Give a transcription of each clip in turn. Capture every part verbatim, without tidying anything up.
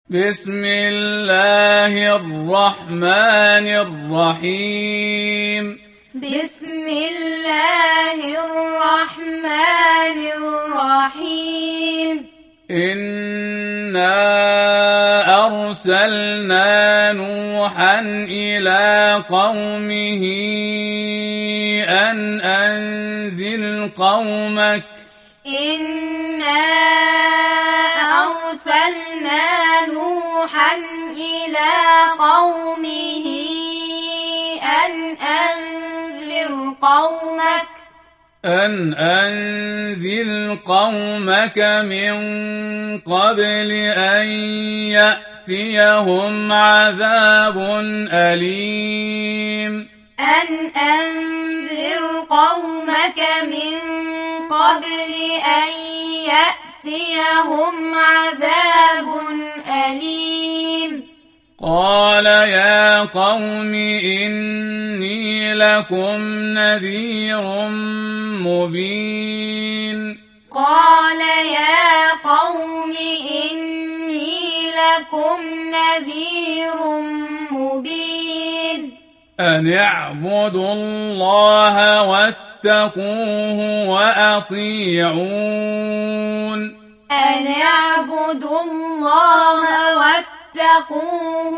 بسم الله الرحمن الرحيم بسم الله الرحمن الرحيم إنا أرسلنا نوحا إلى قومه أن أنذر قومك إنا أرسلنا نوحا إلى قومه أن أنذر قومك أن أنذر قومك من قبل أن يأتيهم عذاب أليم أن أنذر قومك من قبل أن يأتيهم عذاب أليم قال يا قوم إني لكم نذير مبين قال يا قوم إني لكم نذير مبين أن اعبدوا الله واتقوه وأطيعون أن اعبدوا الله واتقوه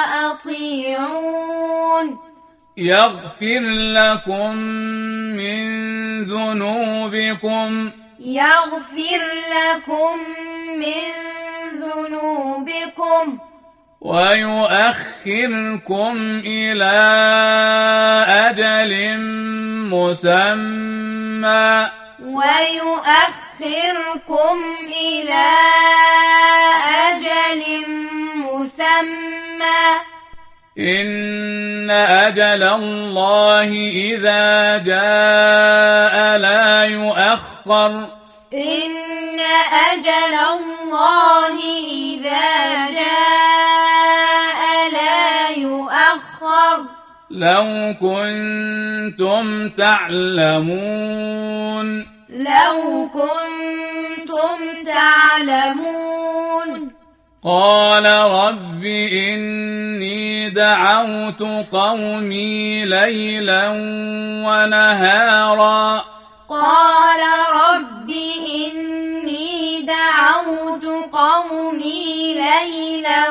وأطيعون يغفر لكم من ذنوبكم يغفر لكم من ذنوبكم ويؤخركم إلى أجل مسمى ويؤخركم إلى أجل مسمى إن أجل الله إذا جاء لا يؤخر إن أجل الله إذا جاء لا يؤخر لو كنتم تعلمون لو كنتم تعلمون قال رب إني دعوت قومي ليلا ونهارا قال رب إني دعوت قومي ليلا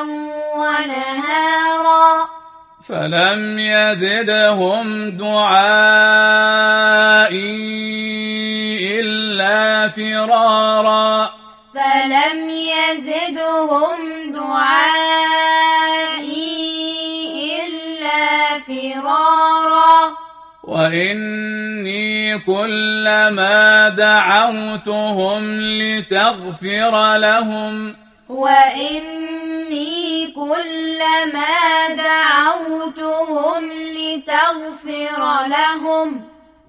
ونهارا فلم يزدهم دعائي إلا فرارا فلم يزدهم دعائي إلا فرارا وإني كلما دعوتهم لتغفر لهم وإني كلما دعوتهم لتغفر لهم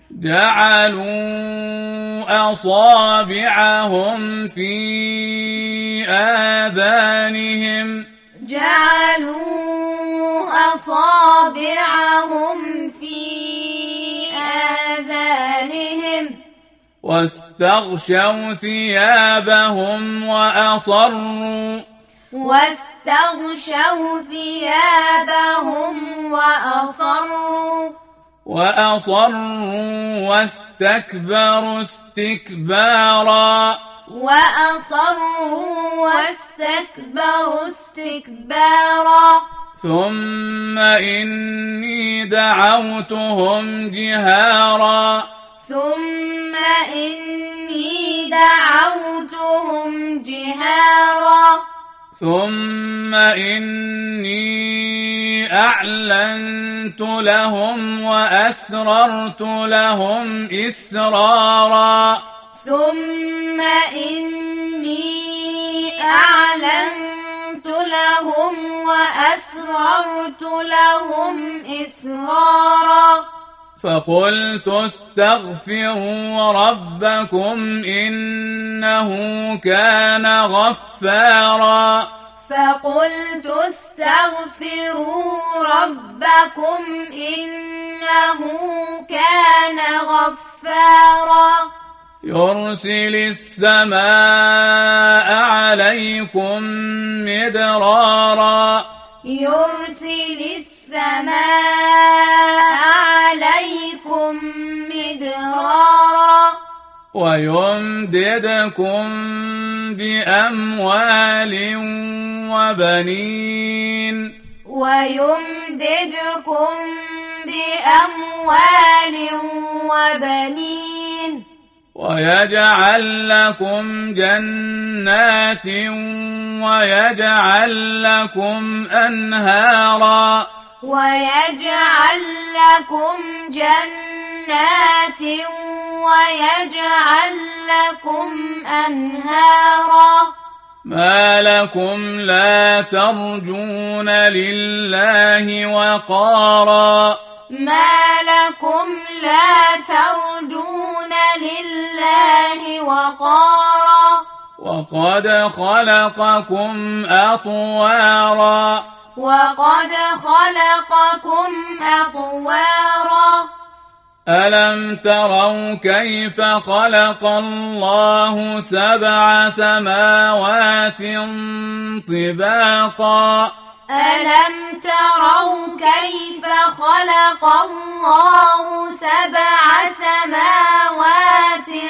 جعلوا أصابعهم في آذانهم جعلوا أصابعهم في آذانهم واستغشوا ثيابهم وأصروا واستغشوا ثيابهم وأصروا وأصروا واستكبروا استكبارا وأصروا واستكبروا استكبارا ثم إني دعوتهم جهارا ثم إني دعوتهم جهارا ثم إني أعلنت لهم وأسررت لهم إسرارا ثم إني أعلنت لهم وأسررت لهم إسرارا فقلت استغفروا ربكم إنه كان غفارا فقلت استغفروا ربكم إنه كان غفارا يرسل السماء عليكم مدرارا يرسل السماء عليكم مدرارا ويمددكم بأموال وبنين ويمددكم بأموال وبنين ويجعل لكم جنات ويجعل لكم أنهارا ويجعل لكم جنات ويجعل لكم أنهارا ما لكم لا ترجون لله وقارا ما لكم لا ترجون لله وقارا وقد خلقكم أطوارا وقد خلقكم أطوارا ألم تروا كيف خلق الله سبع سماوات طباقا ألم تروا كيف خلق الله سبع سماوات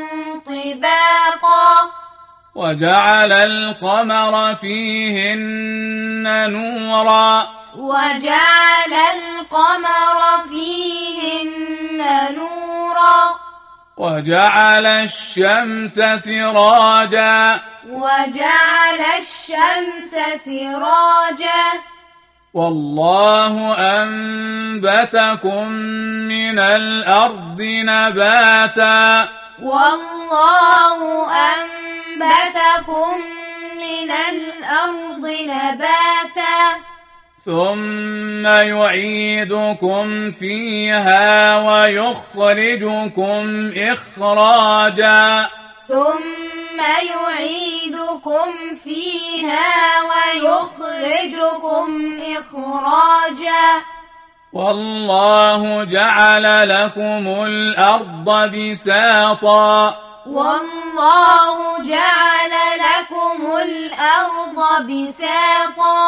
طباقا وجعل القمر فيهن نورا وجعل القمر فيهن نورا وجعل الشمس سراجا وجعل الشمس سراجا والله أنبتكم من الأرض نباتا والله أنبتكم من الأرض نباتا ثم يعيدكم فيها ويخرجكم إخراجا ثم يعيدكم فيها ويخرجكم إخراجا والله جعل لكم الأرض بساطا والله جعل لكم الأرض بساطا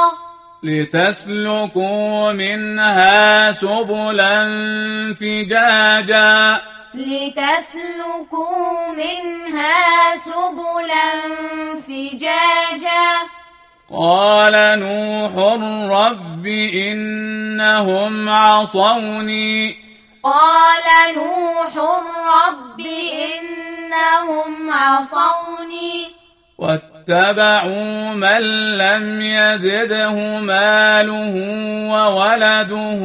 لتسلكوا منها سبلا فجاجا لتسلكوا منها سبلا فجاجا قال نوح رب إنهم عصوني قال نوح رب إنهم عصوني واتبعوا من لم يزده ماله وولده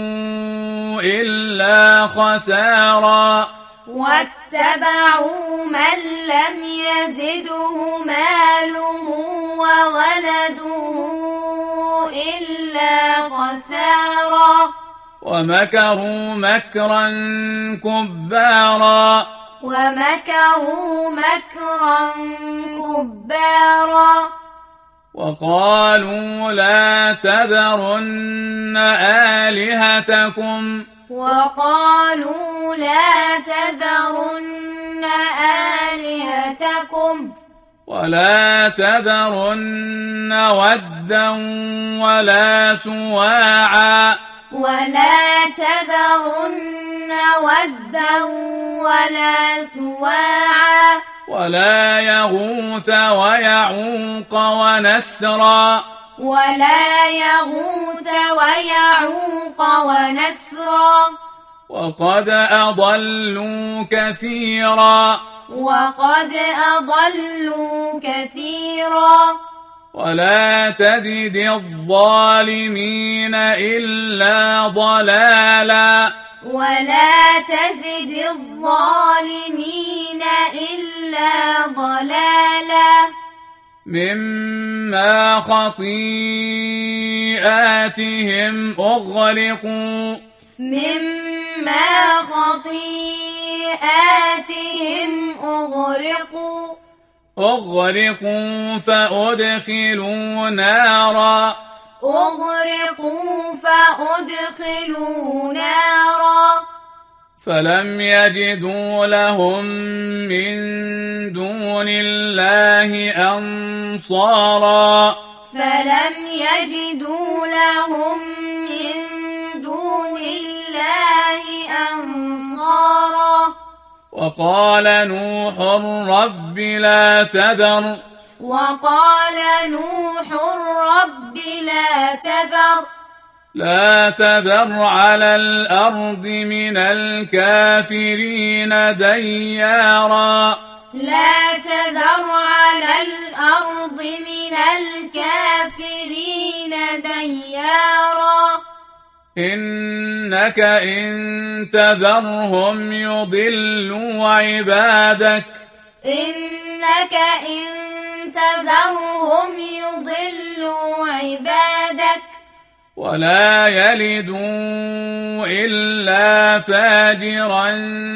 إلا خسارا واتبعوا من لم يزده ماله وولده إلا خسارا ومكروا مكرا كبارا ومكروا مكرا كبارا وقالوا لا تذرن آلهتكم وقالوا لا تذرن آلهتكم ولا تذرن ودا ولا سواعا ولا تذرن ودا ولا سواعا ولا يغوث ويعوق ونسرا ولا يغوث ويعوق ونسرا وقد أضلوا كثيرا وقد أضلوا كثيرا ولا تزد الظالمين إلا ضلالا ولا تزد الظالمين إلا ضلالا مما خطيئاتهم أغرقوا مما خطيئاتهم أغرقوا أغرقوا فأدخلوا نارا أغرقوا فأدخلوا نارا فلم يجدوا لهم من دون الله أنصارا فلم يجدوا لهم من دون الله أنصارا وقال نوح رب لا تذر وقال نوح رب لا تذر لا تذر على الأرض من الكافرين ديارا لا تذر على الأرض من الكافرين ديارا إنك إن تذرهم يضلوا عبادك إنك إن تذرهم يضلوا عبادك ولا يلدوا إلا فاجرا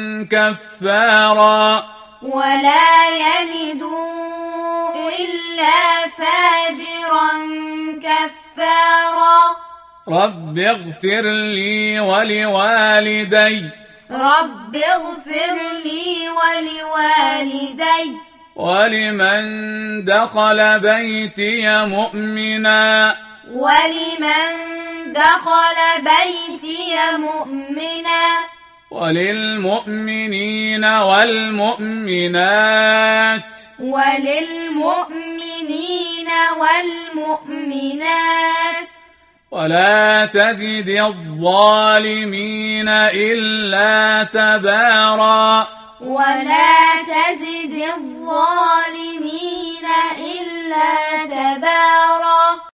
كفارا ولا يلدوا إلا فاجرا كفارا رب اغفر لي ولوالدي رب اغفر لي ولوالدي ولمن دخل بيتي مؤمنا ولمن دخل بيتي مؤمنا وللمؤمنين والمؤمنات وللمؤمنين والمؤمنات ولا تزد الظالمين إلا تبارا ولا تزد الظالمين إلا تبارا